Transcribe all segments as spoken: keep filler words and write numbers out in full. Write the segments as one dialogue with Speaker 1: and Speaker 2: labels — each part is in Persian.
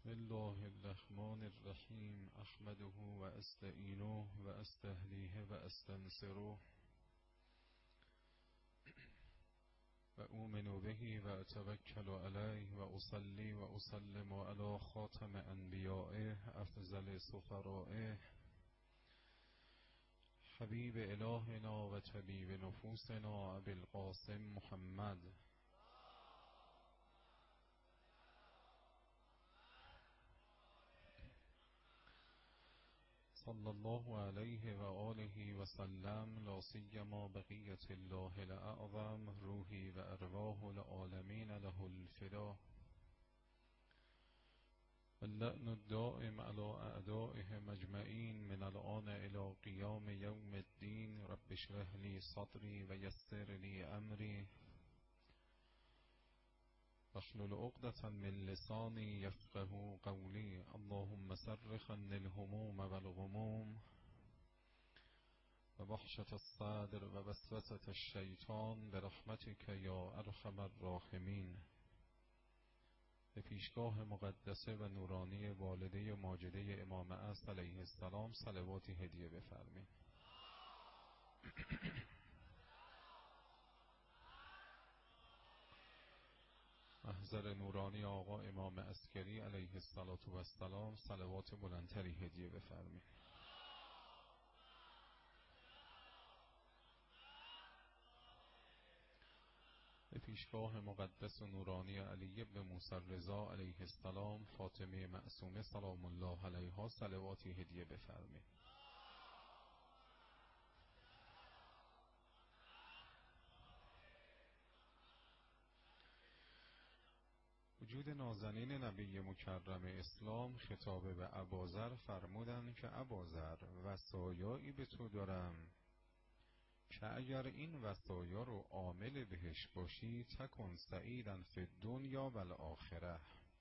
Speaker 1: بسم الله الرحمن الرحیم. احمده و استعینه و استهدیه و استنصره و اؤمن به و اتوکل علیه و اصلی و اسلم علی خاتم انبیائه افضل سفرائه حبیب الهنا و طبیب نفوسنا ابی القاسم محمد صلی الله علیه و آله و سلم. لا سیما بقیة الله الاعظم روحی و ارواح العالمین له الفدا. اللعن الدائم على اعدائهم اجمعین من الآن الى قیام یوم الدین. رب اشرح لی صدری و یسر لی امری واحلل عقدة من لسانی یفقهوا قولی. اللهم صرف عني الهموم والغموم و وحشة الصدر و وسوسة الشیطان برحمتک یا ارحم الراحمین. به پیشگاه مقدسه و نورانی والده ماجده امام عصر علیه السلام صلواتی هدیه بفرمایید. محضر نورانی آقا امام عسکری علیه السلام صلوات بلندتری هدیه بفرمایید. به پیشگاه مقدس و نورانی علی ابن موسی رضا علیه السلام فاطمه معصومه سلام الله علیها صلواتی هدیه بفرمایید. وجود نازنین نبی مکرم اسلام خطاب به ابوذر فرمودند که ابوذر وصایایی به تو دارم که اگر این وصایا رو عامل بهش باشی تکن سعیدا فی الدنیا و الاخره،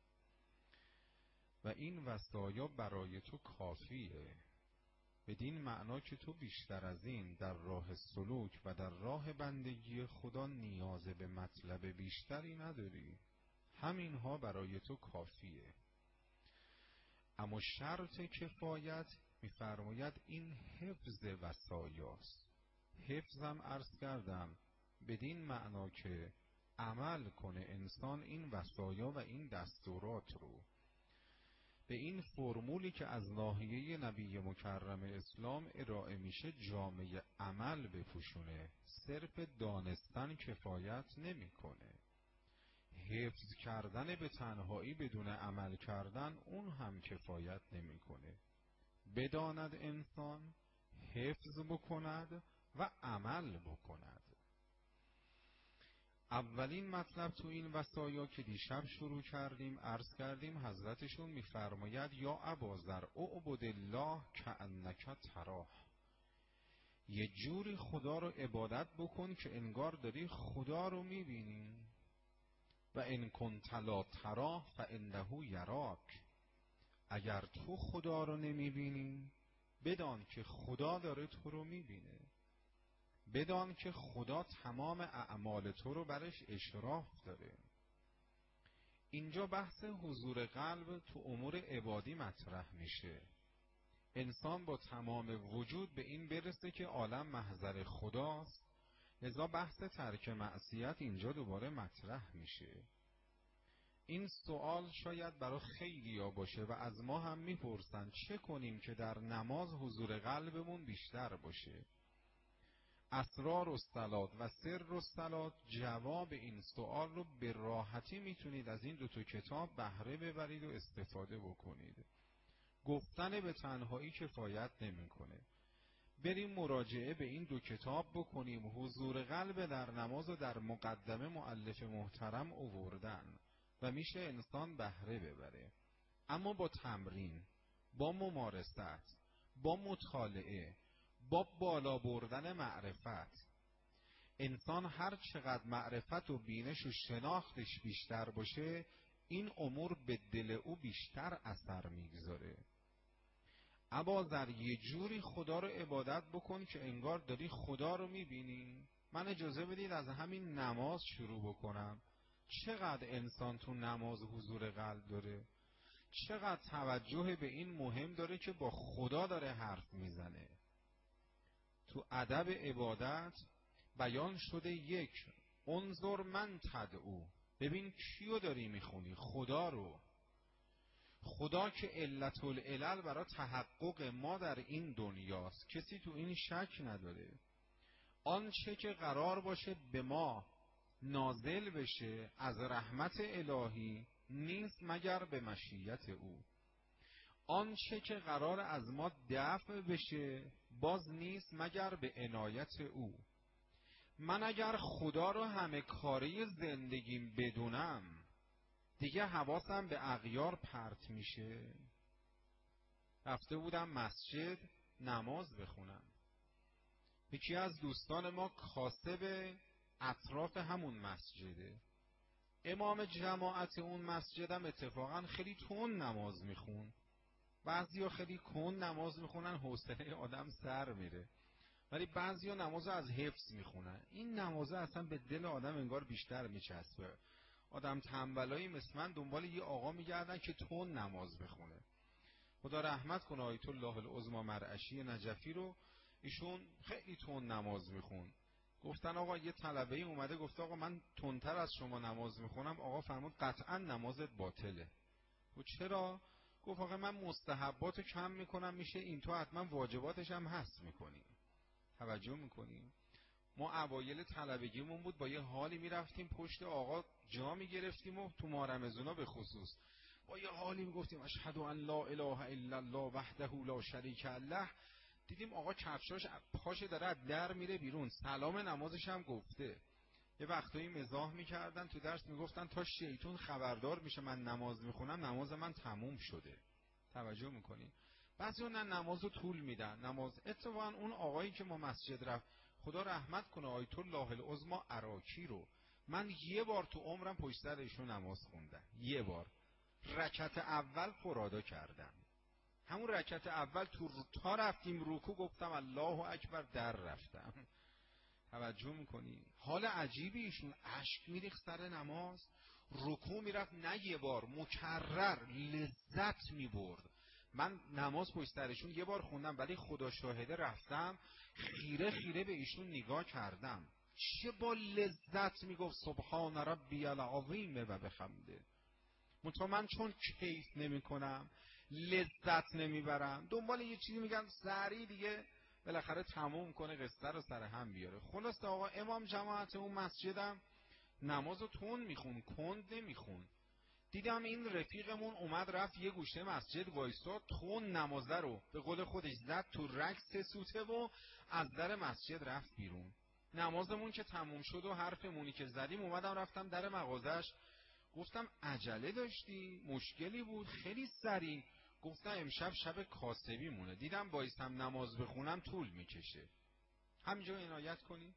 Speaker 1: و این وصایا برای تو کافیه، بدین معنا که تو بیشتر از این در راه سلوک و در راه بندگی خدا نیاز به مطلب بیشتری نداری، همینها برای تو کافیه. اما شرط کفایت میفرماید این حفظ وصایاست. حفظم عرض کردم بدین معنا که عمل کنه انسان این وصایا و این دستورات رو به این فرمولی که از ناحیه نبی مکرم اسلام ارائه میشه جامعه عمل بپوشونه. صرف دانستن کفایت نمیکنه. حفظ کردن به تنهایی بدون عمل کردن اون هم کفایت نمیکنه. بداند انسان، حفظ بکند و عمل بکند. اولین مطلب تو این وصایا که دیشب شروع کردیم عرض کردیم حضرتشون میفرماید یا ابوذر اعبد الله کأنک تراه، یه جوری خدا رو عبادت بکن که انگار داری خدا رو میبینی. و ان کنت لا تراه فانه یراک، اگر تو خدا رو نمیبینی بدان که خدا داره تو رو میبینه. بدان که خدا تمام اعمال تو رو برش اشراف داره. اینجا بحث حضور قلب تو امور عبادی مطرح میشه. انسان با تمام وجود به این برسه که عالم محضر خداست، لذا بحث ترک معصیت اینجا دوباره مطرح میشه. این سوال شاید برای خیلی ها باشه و از ما هم میپرسن چه کنیم که در نماز حضور قلبمون بیشتر باشه. اسرار الصلات و سر الصلات جواب این سوال رو به راحتی میتونید از این دو تا کتاب بهره ببرید و استفاده بکنید. گفتن به تنهایی کفایت نمیکنه. بریم مراجعه به این دو کتاب بکنیم. حضور قلب در نماز و در مقدمه مؤلف محترم آوردن و میشه انسان بهره ببره. اما با تمرین، با ممارست، با مطالعه، با بالا بردن معرفت، انسان هر چقدر معرفت و بینش و شناختش بیشتر باشه این امور به دل او بیشتر اثر میگذاره. ابوذر یه جوری خدا رو عبادت بکن که انگار داری خدا رو میبینی. من اجازه بدید از همین نماز شروع بکنم. چقدر انسان تو نماز حضور قلب داره؟ چقدر توجه به این مهم داره که با خدا داره حرف میزنه. تو ادب عبادت بیان شده یک، انظر من تدعو، ببین کیو داری میخونی، خدا رو. خدا که علت العلل برای تحقق ما در این دنیاست، کسی تو این شک نداره. آنچه که قرار باشه به ما نازل بشه از رحمت الهی نیست مگر به مشیت او. آنچه که قرار از ما دفع بشه باز نیست مگر به عنایت او. من اگر خدا رو همه کاره زندگیم بدونم دیگه حواسم به اغیار پرت میشه. رفته بودم مسجد نماز بخونم، یکی از دوستان ما کاسب اطراف همون مسجده، امام جماعت اون مسجدم اتفاقا خیلی تون نماز میخون. بعضیا خیلی کن نماز میخونن حوصله آدم سر میره، ولی بعضیا نماز از حفظ میخونن. این نمازه اصلا به دل آدم انگار بیشتر میچسبه. آدم تنبلایی مثل من دنبال یه آقا میگردن که تون نماز بخونه. خدا رحمت کنه آیت الله العظمی مرعشی نجفی رو، ایشون خیلی تون نماز میخون. گفتن آقا یه طلبه ای اومده گفته آقا من تندتر از شما نماز میخونم. آقا فرمود قطعا نمازت باطله. و چرا؟ گفت آقا من مستحباتو کم میکنم، میشه این تو حتما واجباتش هم هست میکنیم. توجه میکنیم؟ ما اوایل طلبگیمون بود با یه حالی میرفتیم پشت آقا جا میگرفتیم و تو ماه رمضان به خصوص با یه حالی میگفتیم اشهد ان لا اله الا الله وحده لا شریک له. دیدیم آقا کفشاش پاش داره در میره بیرون، سلام نمازش هم گفته. یه وقتایی مزاح میکردن تو درس میگفتن تا شیطون خبردار میشه من نماز میخونم نماز من تموم شده. توجه میکنین؟ بعضی اون نمازو طول میدن. نماز اتفاقا اون آقایی که ما مسجد رفت خدا رحمت کنه آیت الله العظمی عراقی رو، من یه بار تو عمرم پشت سر ایشون نماز خوندم. یه بار رکعت اول پرادا کردم، همون رکعت اول تو تا رفتیم رکوع گفتم الله اکبر در رفتم. توجه میکنی؟ حال عجیبی ایشون، اشک میریخت سر نماز، رکوع میرفت نه یه بار مکرر، لذت میبرد. من نماز پشت سرشون یه بار خوندم ولی خدا شاهده رفتم خیره خیره به ایشون نگاه کردم، چه با لذت میگفت سبحان ربی العظیم و بحمده. منتها من چون کیف نمی کنم لذت نمیبرم دنبال یه چیزی میگم سریع دیگه بالاخره تموم کنه قصه رو سر هم بیاره. خلاص آقا امام جماعت اون مسجدم نمازو تون میخون، کند نمیخون. دیدم این رفیقمون اومد رفت یه گوشه مسجد وایساد تون نمازه رو به قول خودش زد تو رکس سوته و از در مسجد رفت بیرون. نمازمون که تموم شد و حرفمونی که زدیم اومدم رفتم در مغازش، گفتم عجله داشتی؟ مشکلی بود؟ خیلی سریع. گفتم امشب شب کاسبی مونه، دیدم بایستم نماز بخونم طول میکشه. همینجا عنایت کنی؟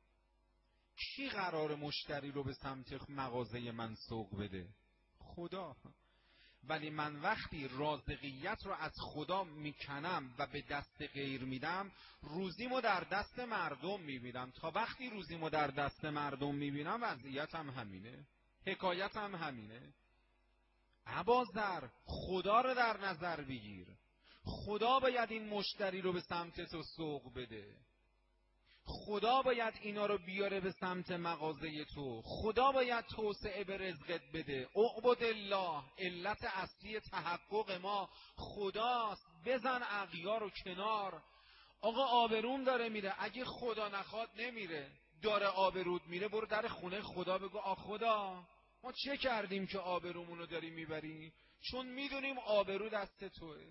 Speaker 1: کی قرار مشتری رو به سمت مغازه من سوق بده؟ خدا. ولی من وقتی رازقیت رو از خدا میکنم و به دست غیر میدم روزیمو در دست مردم میبینم. تا وقتی روزیمو در دست مردم میبینم وضعیتم همینه، حکایتم همینه. ابازر خدا رو در نظر بگیر، خدا باید این مشتری رو به سمت تو سوق بده، خدا باید اینا رو بیاره به سمت مغازه تو، خدا باید توسعه به رزقت بده. اعبد الله، علت اصلی تحقق ما خداست. بزن اغیار رو کنار. آقا آبروم داره میره، اگه خدا نخواد نمیره، داره آبرود میره برو در خونه خدا بگو آ خدا ما چه کردیم که آبرومونو داری میبری؟ چون میدونیم آبرو دست توه.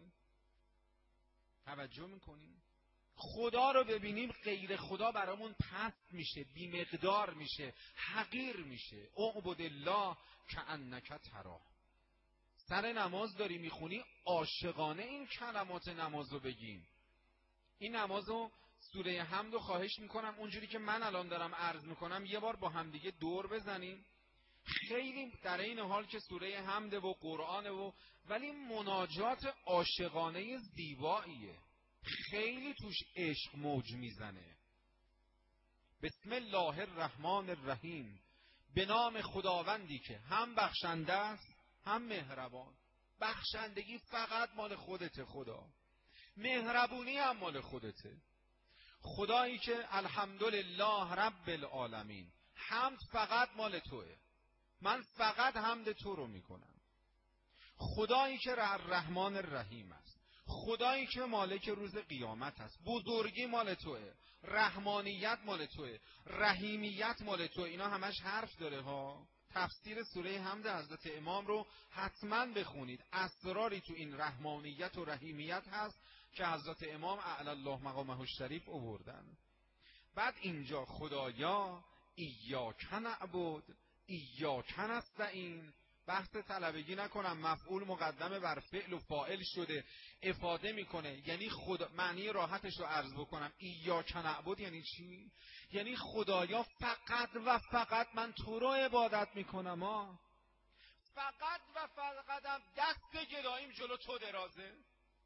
Speaker 1: توجه میکنیم؟ خدا رو ببینیم غیر خدا برامون پست میشه، بی مقدار میشه، حقیر میشه. اعبد الله کأنک تراه. سر نماز داری میخونی عاشقانه این کلمات نماز رو بگیم. این نماز رو سوره حمد رو خواهش میکنم اونجوری که من الان دارم عرض میکنم یه بار با همدیگه دور بزنیم. خیلی در این حال که سوره حمد و قرآن و ولی مناجات عاشقانه زیباییه، خیلی توش عشق موج میزنه. بسم الله الرحمن الرحیم، به نام خداوندی که هم بخشنده است هم مهربان. بخشندگی فقط مال خودته خدا. مهربونی هم مال خودته. خدایی که الحمدلله رب العالمین، حمد فقط مال توه. من فقط حمد تو رو میکنم. خدایی که الرحمن الرحیم است، خدایی که مالک روز قیامت است، بزرگی مال توه، رحمانیت مال توه، رحیمیت مال توه. اینا همش حرف داره ها. تفسیر سوره حمد حضرت امام رو حتما بخونید. اسراری تو این رحمانیت و رحیمیت هست که حضرت امام اعلی الله مقامه الشریف آوردن. بعد اینجا خدایا ایاک نعبد ایاک نستعین، بحث طلبگی نکنم، مفعول مقدم بر فعل و فاعل شده، افاده میکنه. یعنی خدا، معنی راحتش رو عرض بکنم، ایاک نعبد یعنی چی؟ یعنی خدایا فقط و فقط من تو رو عبادت میکنم ها. فقط و فقط دست گداییم جلو تو درازه.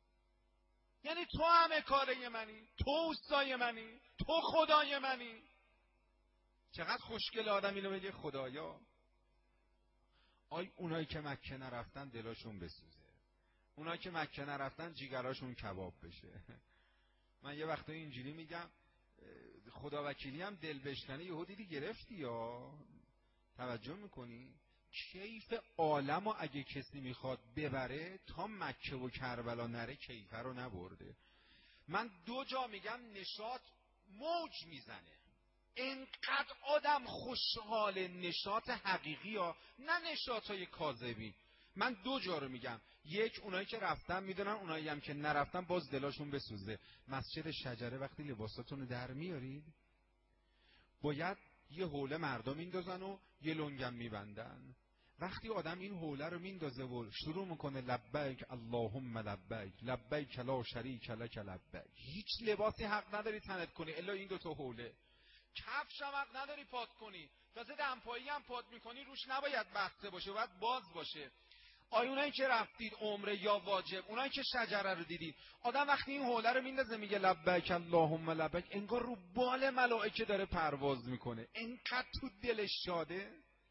Speaker 1: یعنی تو همه کاره منی، تو اوستای منی، تو خدای منی. چقدر خوشگل آدم اینو بگه خدایا. آی اونایی که مکه نرفتن دلاشون بسوزه، اونایی که مکه نرفتن جیگراشون کباب بشه. من یه وقتا اینجوری میگم خدا وکیلی هم دل بشکنه یهو دیدی گرفتی یا توجه میکنی؟ کیف عالم و اگه کسی میخواد ببره تا مکه و کربلا نره کیفه رو نبرده. من دو جا میگم نشاط موج میزنه، اینقدر آدم خوشحال، نشاط حقیقی ها، نه نشاط های کاذبی. من دو جا رو میگم، یک اونایی که رفتن میدونن، اونایی هم که نرفتن باز دلاشون بسوزه. مسجد شجره وقتی لباساتون رو در میارید باید یه حوله مردم میندازن و یه لنگم میبندن. وقتی آدم این حوله رو میندازه و شروع میکنه لبیک اللهم لبیک لبیک لا شریک لک لبیک، هیچ لباسی حق نداری تنت کنی الا این دو تا حوله. کفش هم حق نداری پات کنی، تازه دمپایی هم پات میکنی روش نباید بسته باشه، باید باز باشه. آیونایی که رفتید عمره یا واجب، اونایی که شجره رو دیدید، آدم وقتی این حوله رو میندازه میگه لبیک اللهم لبیک، انگار رو بال ملائکه داره پرواز میکنه، انقدر تو دلش شاده.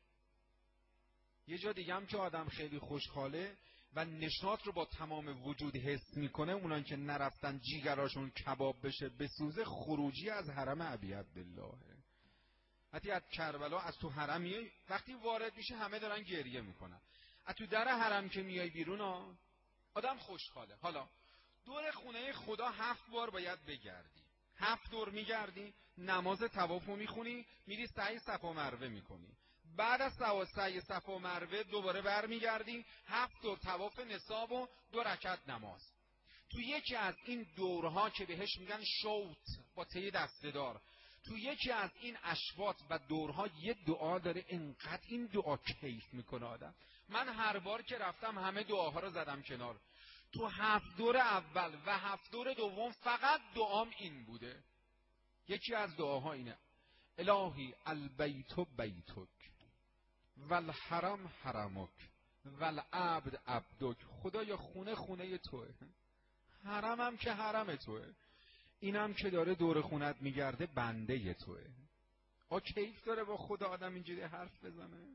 Speaker 1: یه جا دیگه هم که آدم خیلی خوشحاله و نشاط رو با تمام وجود حس میکنه، اونان که نرفتن جیگراشون کباب بشه بسوزه، خروجی از حرم ابیت بالله. حتی از کربلا از تو حرم میای، وقتی وارد میشه همه دارن گریه میکنن، از تو در حرم که میای بیرون ها آدم خوشحاله. حالا دور خونه خدا هفت بار باید بگردی، هفت دور میگردی، نماز طوافو میخونی، میری سعی صفا و مروه میکنی، بعد از سعی صفا و مروه دوباره برمیگردی، هفت دور طواف نصاب و دو رکعت نماز. تو یکی از این دورها که بهش میگن شوط با ته دسته‌دار، تو یکی از این اشواط و دورها یه دعا داره، انقدر این دعا کیف میکنه آدم. من هر بار که رفتم همه دعاها رو زدم کنار. تو هفت دور اول و هفت دور دوم فقط دعام این بوده. یکی از دعاها اینه: الهی البیت بیتک والحرم حرمک والعبد عبدک. خدایا خونه خونه توه، حرمم که حرم توه، اینم که داره دور خونت میگرده بنده توه. آ کیف داره با خدا آدم اینجوری حرف بزنه؟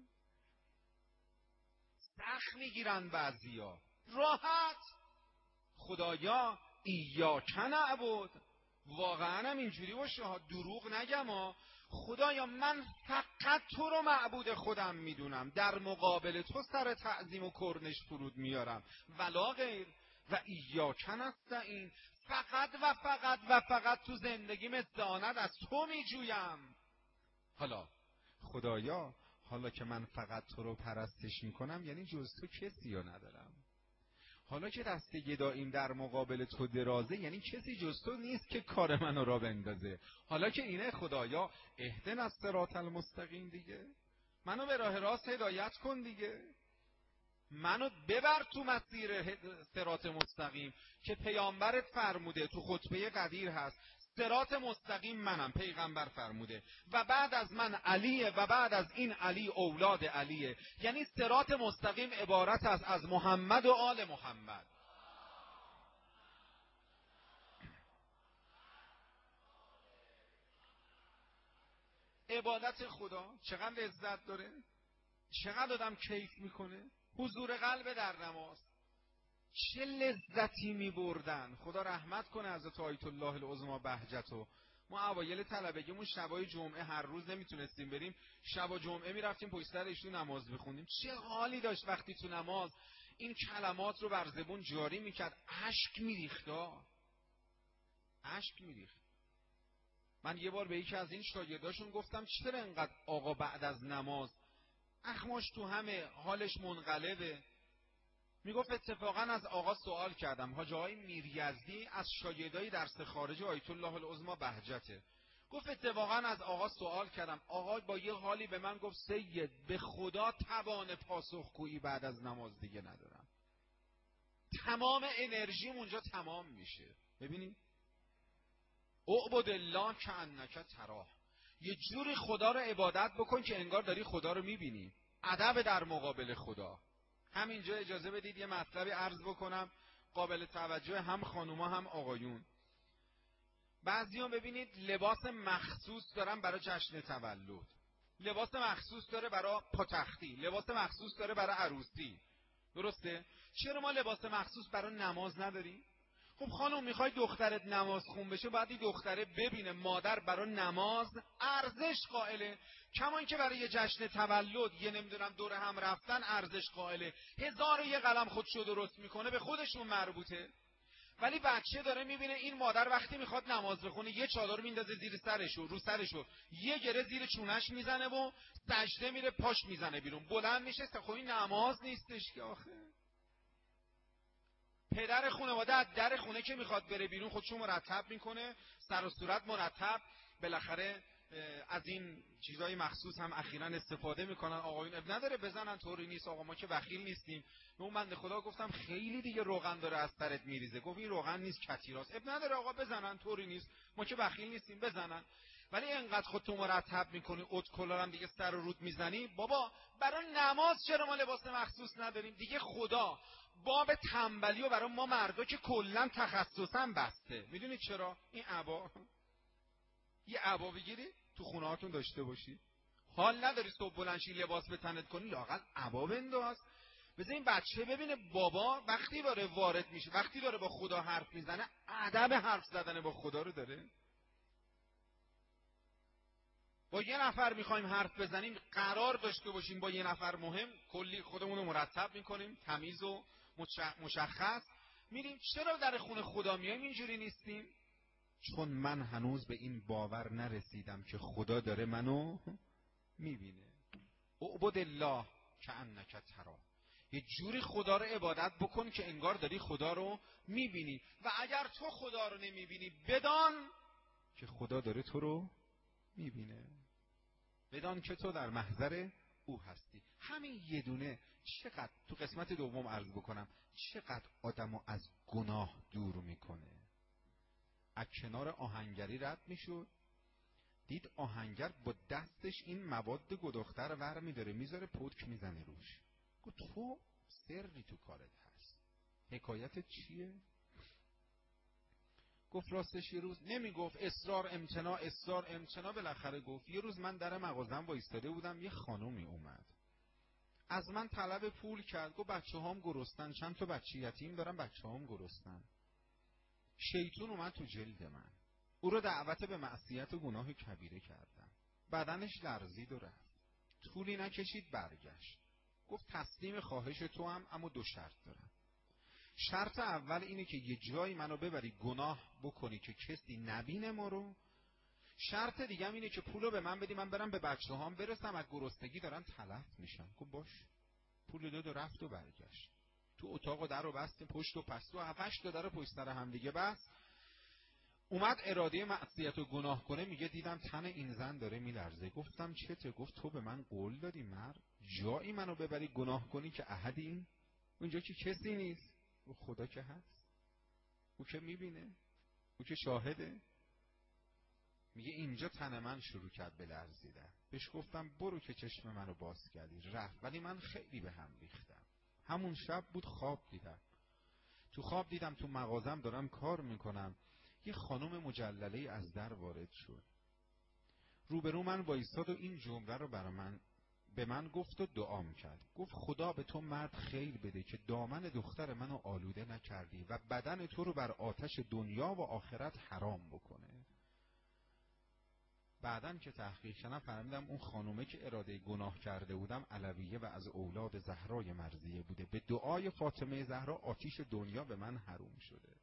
Speaker 1: سخت میگیرن بعضیا، راحت. خدایا ایاک نعبد، واقعا هم اینجوری باشه ها، دروغ نگم ها. خدایا من فقط تو رو معبود خودم میدونم، در مقابل تو سر تعظیم و کرنش فرود میارم، ولا غیر. و ایاک نستعین، فقط و فقط و فقط تو زندگیم استعانت از تو میجویم. حالا خدایا حالا که من فقط تو رو پرستش میکنم، یعنی جز تو کسی رو ندارم. حالا که دست گداییم در مقابل تو درازه، یعنی کسی جز تو نیست که کار منو را بندازه. حالا که اینه خدایا اهدنا الصراط المستقیم دیگه، منو به راه راست هدایت کن دیگه، منو ببر تو مسیر صراط مستقیم که پیامبرت فرموده، تو خطبه قدیر هست صراط مستقیم منم، پیغمبر فرموده، و بعد از من علیه و بعد از این علی اولاد علیه. یعنی صراط مستقیم عبارت است از محمد و آل محمد. عبادت خدا چقدر لذت داره، چقدر آدم کیف میکنه، حضور قلب در نماز. چه لذتی می بردن. خدا رحمت کنه حضرت آیت الله العظمی بهجتو. ما اوایل طلبگیمون شبای جمعه هر روز نمیتونستیم بریم، شب و جمعه میرفتیم پشت سر ایشون نماز بخونیم. چه حالی داشت وقتی تو نماز این کلمات رو بر زبون جاری میکرد. اشک میریخت، اشک میریخت. من یه بار به یکی از این شاگرداشون گفتم چرا انقدر آقا بعد از نماز اخماش تو همه، حالش منقلبه؟ میگفت اتفاقا از آقا سوال کردم. حاج آقای میریزدی از شاگردای درس خارج آیت الله العظمی بهجته. گفت اتفاقا از آقا سوال کردم، آقا با یه حالی به من گفت سید به خدا توان پاسخگویی بعد از نماز دیگه ندارم. تمام انرژیم اونجا تمام میشه. ببینید، اعبد الله کأنک تراه. یه جوری خدا رو عبادت بکن که انگار داری خدا رو میبینی. ادب در مقابل خدا. همینجا اجازه بدید یه مطلبی عرض بکنم قابل توجه هم خانوما هم آقایون. بعضی‌ها ببینید لباس مخصوص دارن برای جشن تولد، لباس مخصوص داره برای پاتختی، لباس مخصوص داره برای عروسی. درسته؟ چرا ما لباس مخصوص برای نماز نداریم؟ خب خانم میخوای دخترت نماز خون بشه، باید این دختره ببینه مادر برای نماز ارزش قائله. کمان که برای یه جشن تولد یه نمیدونم دور هم رفتن ارزش قائله، هزار و یه قلم خودشو درست میکنه، به خودشون مربوطه. ولی بچه داره میبینه این مادر وقتی میخواد نماز بخونه یه چادر میندازه زیر سرشو، رو سرشو یه گره زیر چونش میزنه و سجده میره پاش میزنه بیرون، بلند میشه. خب این نماز نیستش که آخه. پدر خانواده از در خونه که میخواد بره بیرون خودشو مرتب میکنه، سر و صورت مرتب. بالاخره از این چیزای مخصوص هم اخیراً استفاده میکنن آقایون. اب نداره بزنن، طوری نیست آقا، ما که بخیل نیستیم. به اون بنده خدا گفتم خیلی دیگه روغن داره از سرت میریزه. گفت این روغن نیست کتیراست. اب نداره آقا بزنن، طوری نیست، ما که بخیل نیستیم، بزنن. ولی انقدر خودتو مرتب میکنی، اوت کلار هم دیگه سر و رود میزنی. بابا برای نماز چرا ما لباس مخصوص نداریم؟ دیگه خدا باب تنبلی و برای ما مردا که کلا تخصصا بسته. میدونید چرا؟ این عبا، یه عبا بگیری تو خونه هاتون داشته باشی. حال نداری صبح بلنشی لباس به تنت کنی، لااقل عبا بنداز. بذار این بچه ببینه بابا وقتی داره وارد میشه، وقتی داره با خدا حرف میزنه، ادب حرف زدن با خدا رو داره. با یه نفر میخوایم حرف بزنیم، قرار داشته باشیم با یه نفر مهم، کلی خودمون رو مرتب میکنیم، تمیز و مشخص میریم. چرا در خونه خدا میایم اینجوری نیستیم؟ چون من هنوز به این باور نرسیدم که خدا داره منو میبینه. اعبد الله کأنک تراه. یه جوری خدا رو عبادت بکن که انگار داری خدا رو میبینی. و اگر تو خدا رو نمیبینی، بدان که خدا داره تو رو میبینه. بدان که تو در محضر او هستی. همین یه دونه چقدر، تو قسمت دوم عرض بکنم، چقدر آدمو از گناه دور میکنه. از کنار آهنگری رد میشد، دید آهنگر با دستش این مواد گداخته ور میداره میذاره، پتک میزنه روش. گفت تو سری تو کارت هست، حکایت چیه؟ گفت راستش یه روز نمیگفت، اصرار امتناع اصرار امتناع، بالاخره گفت یه روز من در مغازم وایستاده بودم، یه خانومی اومد از من طلب پول کرد. گفت بچه هام گرستن، چند تا بچه یتیم دارم، بچه هام گرستن. شیطون اومد تو جلد من، او رو دعوت به معصیت و گناه کبیره کردم. بدنش لرزید و رفت. طولی نکشید برگشت. گفت تسلیم خواهش تو هم، اما دو شرط دارم. شرط اول اینه که یه جایی منو ببری گناه بکنی که کسی نبینه ما رو. شرط دیگه هم اینه که پولو به من بدی من برم به بچه هام برسم، از گرسنگی دارن تلف میشن. گفت باش. پول داد و رفت و برگشت. تو اتاق در رو بستیم پشت و پس، تو هفتش تا در پشت سر هم دیگه بست. اومد اراده معصیت و گناه کنه، میگه دیدم تن این زن داره میلرزه. گفتم چته؟ گفت تو به من قول دادی مرد جایی منو ببری گناه کنی که احدی اونجا که کسی نیست. و خدا که هست، او که میبینه، او که شاهده. میگه اینجا تن من شروع کرد به لرزیدن. بهش گفتم برو که چشم منو باز کردی. رفت. ولی من خیلی به هم ریختم. همون شب بود خواب دیدم. تو خواب دیدم تو مغازم دارم کار میکنم، یه خانم مجلله از در وارد شد، روبرو من وایساد و این جمله رو برای من به من گفت و دعام کرد. گفت خدا به تو مرد خیر بده که دامن دختر منو آلوده نکردی و بدن تو رو بر آتش دنیا و آخرت حرام بکنه. بعدن که تحقیق کردم فهمیدم اون خانومه که اراده گناه کرده بودم علویه و از اولاد زهرای مرضیه بوده. به دعای فاطمه زهرا آتش دنیا به من حروم شده.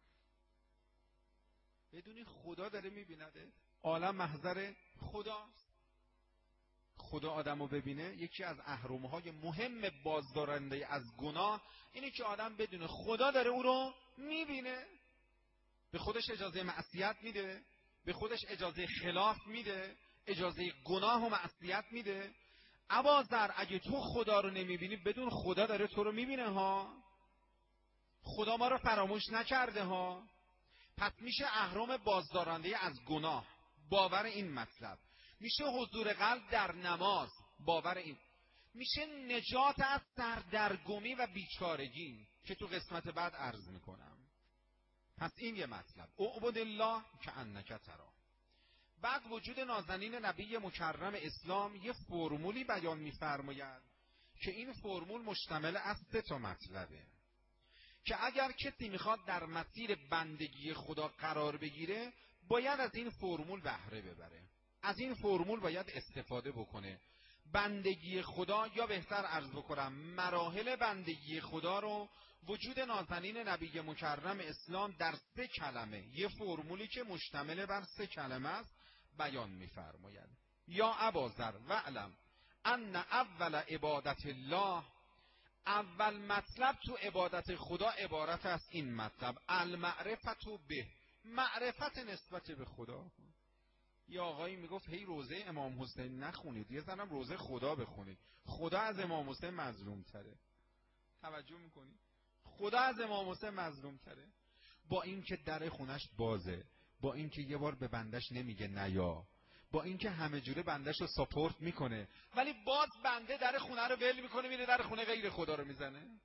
Speaker 1: بدونی خدا داره میبینده، عالم محضر خداست. خدا آدمو ببینه، یکی از اهرم‌های مهم بازدارنده از گناه اینه که آدم بدونه خدا داره او رو میبینه. به خودش اجازه معصیت میده، به خودش اجازه خلاف میده، اجازه گناه و معصیت میده. اباذر اگه تو خدا رو نمیبینی بدون خدا داره تو رو میبینه ها. خدا ما رو فراموش نکرده ها. پس میشه اهرم بازدارنده از گناه، باور این مطلب. میشه حضور قلب در نماز، باور این. میشه نجات از سردرگمی و بیچارگی که تو قسمت بعد عرض میکنم. پس این یه مطلب، اعبد الله کأنک تراه. بعد وجود نازنین نبی مکرم اسلام یه فرمولی بیان میفرماید که این فرمول مشتمل از سه تا مطلبه که اگر کسی میخواد در مسیر بندگی خدا قرار بگیره باید از این فرمول بهره ببره، از این فرمول باید استفاده بکنه. بندگی خدا، یا بهتر عرض بکنم مراحل بندگی خدا رو وجود نازنین نبی مکرم اسلام در سه کلمه، یه فرمولی که مشتمل بر سه کلمه است، بیان می‌فرماید. یا اباذر واعلم ان اول عبادت الله، اول مطلب تو عبادت خدا عبارت از این مطلب، المعرفت به، معرفت نسبت به خدا. یه آقایی میگفت هی روزه امام حسین نخونید، یه زنم روزه خدا بخونید. خدا از امام حسین مظلوم تره. توجه میکنید؟ خدا از امام حسین مظلوم تره. با این که در خونش بازه، با این که یه بار به بندش نمیگه نیا، با این که همه جوره بندش رو ساپورت میکنه، ولی باز بنده در خونه رو ول میکنه میره در خونه غیر خدا رو میزنه.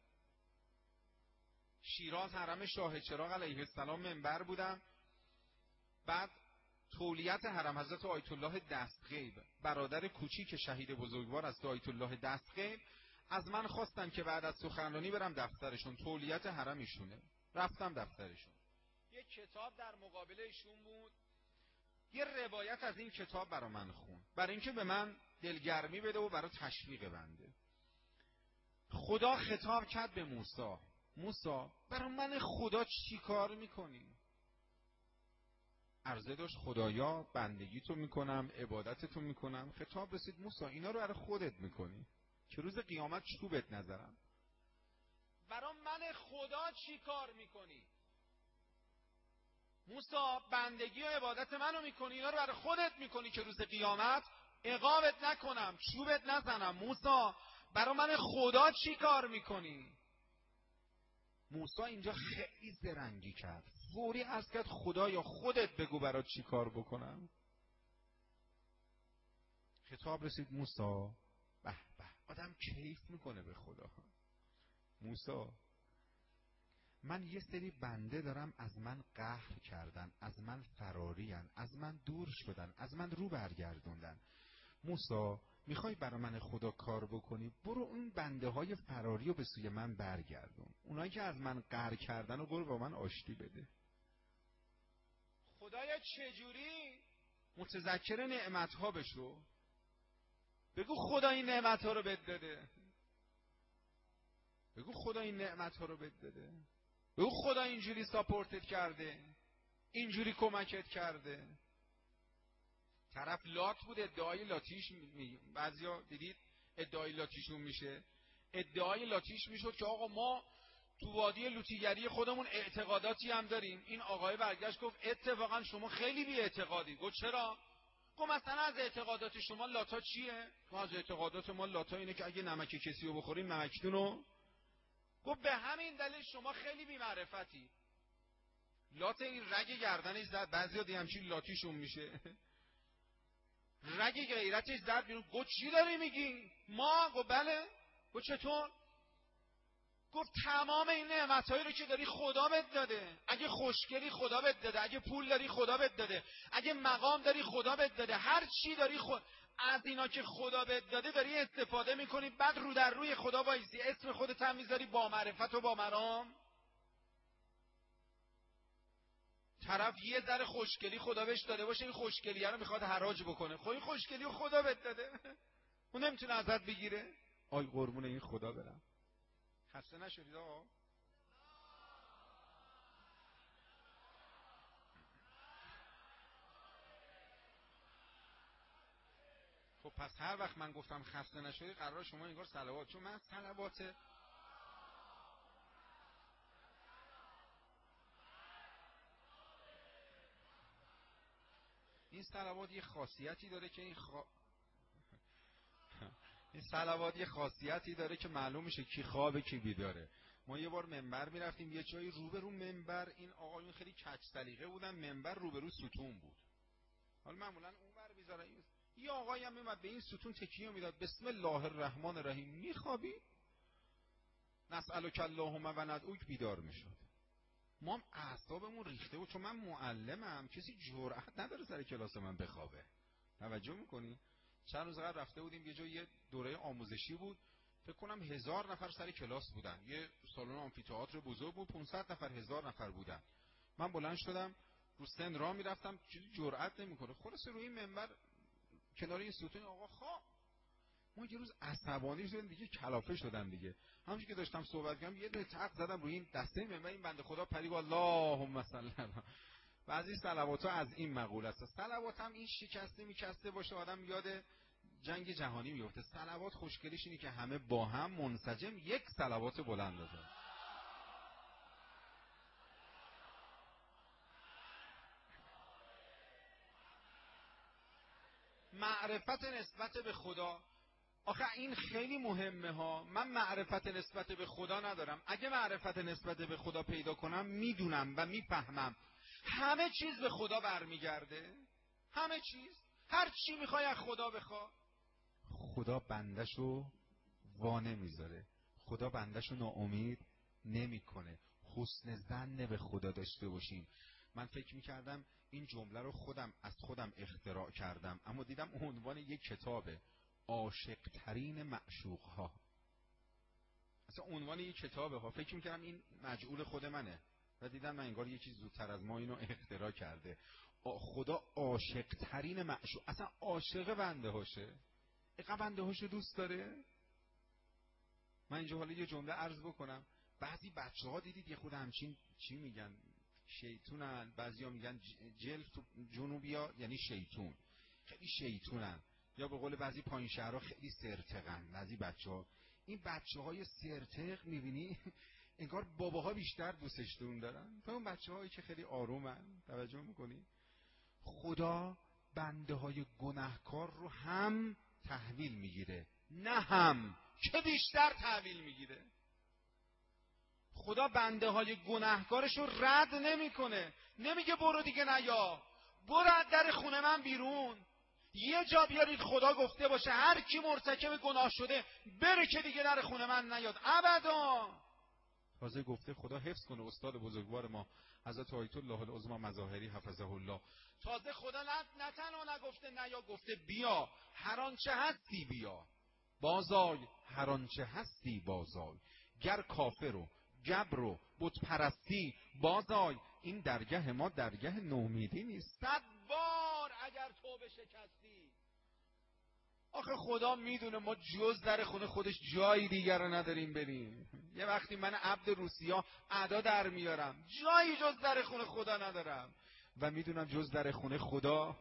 Speaker 1: شیراز حرم شاه چراغ علیه السلام منبر بودم، بعد تولیت حرم حضرت آیت الله دستغیب، برادر کوچیک شهید بزرگوار از آیت الله دستغیب، از من خواستن که بعد از سخنرانی برم دفترشون، تولیت حرم ایشونه. رفتم دفترشون، یه کتاب در مقابل ایشون بود، یه روایت از این کتاب برا من خون، برای اینکه به من دلگرمی بده و برای تشویق بنده. خدا خطاب کرد به موسی، موسی برای من خدا چی کار میکنی؟ عرضه داشت خدایا بندگی تو میکنم، عبادت تو میکنم. خطاب رسید موسی اینا رو برای خودت میکنی که روز قیامت چوبت نذارم. برای من خدا چی کار میکنی؟ موسی بندگی و عبادت منو میکنی، اینا رو برای خودت میکنی که روز قیامت عقابت نکنم، چوبت نزنم. موسی برای من خدا چی کار میکنی؟ موسی اینجا خیلی زرنگی کرد، فوری عرض کرد خدایا خودت بگو برات چی کار بکنم. خطاب رسید موسی، به به آدم کیف میکنه به خدا. موسی من یه سری بنده دارم از من قهر کردن، از من فرارین، از من دور شدن، از من رو برگردوندن. موسی میخوای برای من خدا کار بکنی؟ برو اون بنده های فراری رو به سوی من برگردون، اونایی که از من قهر کردن رو برو با من آشتی بده. خدایا چجوری؟ متذکر نعمت ها بشو، بگو خدا این نعمت ها رو بد داده، بگو خدا این نعمت ها رو بد داده، بگو خدا اینجوری ساپورتت کرده، اینجوری کمکت کرده. طرف لات بود، ادعای لاتیش می... بعضیا دیدید ادعای لاتیشون میشه، ادعای لاتیش میشد که آقا ما تو وادی لوتیگری خودمون اعتقاداتی هم داریم. این آقای برگشت گفت اتفاقا شما خیلی بی اعتقادی. گفت چرا؟ گفت مثلا از اعتقادات شما لاتا چیه؟ ما از اعتقادات ما لاتا اینه که اگه نمک کسی رو بخوریم نمکتونو. گفت به همین دلیل شما خیلی بی معرفتی. لات این رگ گردنش زد، بعضیا دی همچین لاتیشون میشه، رگ غیرتش زد بیرون. گفت چی داری میگی؟ ما؟ گفت بله. گفت چطور؟ گفت تمام این نعمتایی رو که داری خدا بهت داده. اگه خوشگلی خدا بهت داده، اگه پول داری خدا بهت داده، اگه مقام داری خدا بهت داده، هر چی داری خود. از اینا که خدا بهت داده داری استفاده میکنی، بعد رو در روی خدا وایسی اسم خودت هم میذاری با معرفت و با مرام. طرف یه ذره خوشگلی خدا بهش داده باشه، این خوشگلیه رو میخواد حراج بکنه. خب این خوشگلی رو خدا بهت داده، اون نمیتونه ازت بگیره. آی قربون این خدا برم. خسته نشدید آقا؟ خب پس هر وقت من گفتم خسته نشدید قرار شما انگار صلوات، چون من صلوات این صلوات یه خاصیتی داره که این خوا... این صلوات یه خاصیتی داره که معلوم میشه کی خوابه کی بیداره. ما یه بار منبر میرفتیم، یه جایی روبرو منبر این آقایون خیلی کج سلیقه بودن، منبر روبرو ستون بود. حالا معمولا اونور میذارن، یه آقایی هم میومد به این ستون تکیه میداد، بسم الله الرحمن الرحیم، میخوابی؟ نسألک اللهم و ندعوک، بیدار میشد. ما هم اعصابمون ریخته بود، چون من معلمم، کسی جرأت نداره سر کلاس من بخوابه. توجه میکنی؟ چند روز قبل رفته بودیم یه جای یه دوره آموزشی بود، فکر کنم هزار نفر سر کلاس بودن، یه سالن آمفی‌تئاتر بزرگ بود، پانصد نفر هزار نفر بودن. من بلند شدم رو سن راه میرفتم، چیزی جرأت نمیکنه. خلاص روی منبر کنار این ستون آقا خواب. ما یه روز عصبانی شدم دیگه، کلافه شدم دیگه. همونجوری که داشتم صحبت کردم یه دونه تق زدم روی این دسته منبر، این بنده خدا پرید اللهم صل علی. بعضی صلوات‌ها از این مقوله است. صلوات هم این شکسته میکسته باشه آدم یاد جنگ جهانی میفته. صلوات خوشگلیش اینه که همه با هم منسجم یک صلوات بلند بزنن. معرفت نسبت به خدا، آخه این خیلی مهمه ها. من معرفت نسبت به خدا ندارم. اگه معرفت نسبت به خدا پیدا کنم، میدونم و میفهمم همه چیز به خدا برمیگرده. همه چیز، هر چی میخوای از خدا بخوا. خدا بندشو وا نمیذاره، خدا بندشو ناامید نمیکنه. حسن ظن به خدا داشته باشیم. من فکر میکردم این جمله رو خودم از خودم اختراع کردم، اما دیدم عنوان یک کتابه، عاشق ترین معشوق ها. اصلا عنوان یک کتابه ها. فکر میکردم این مجعول خود منه و دیدم من انگار یکی زودتر از ما اینو اختراع کرده. خدا عاشق ترین معشوق، اصلا عاشق بنده هاشه. اینقدر بنده هاشو دوست داره. من اینجا حالا یه جمله عرض بکنم. بعضی بچه ها دیدید یه خود همچین چی میگن، شیطونن. بعضی ها میگن جلف تو جنوبیا یعنی شیطون، خیلی شیطونن. یا به قول بعضی پایین شهرها خیلی سرتقن. بعضی بچه ها، این بچه های سرتق میبینی انگار باباها بیشتر دوستشون دارن تا اون بچه هایی که خیلی آرومن. توجه میکنی؟ خدا بنده های گناهکار رو هم تحویل میگیره، نه هم که بیشتر تحویل میگیره. خدا بنده های گناهکارش رو رد نمیکنه، نمیگه برو دیگه نیا، برو از در خونه من بیرون. یه جا بیارید خدا گفته باشه هر کی مرتکب گناه شده بره که دیگه در خونه من نیاد، ابدا. تازه گفته خدا حفظ کنه استاد بزرگوار ما حضرت آیت الله العظمی مظاهری حفظه الله. تازه خدا نه نه تنها نگفته نیا، گفته بیا، هر آنچه هستی بیا، بازای هر آنچه هستی بازای، گر کافر و جبر و بت پرستی بازای. این درگه ما درگه نومیدی نیست. صد بار اگر توبه شکستی. آخه خدا میدونه ما جز در خونه خودش جایی دیگر رو نداریم بریم. یه وقتی من عبد روسیا ادا در میارم، جایی جز در خونه خدا ندارم و میدونم جز در خونه خدا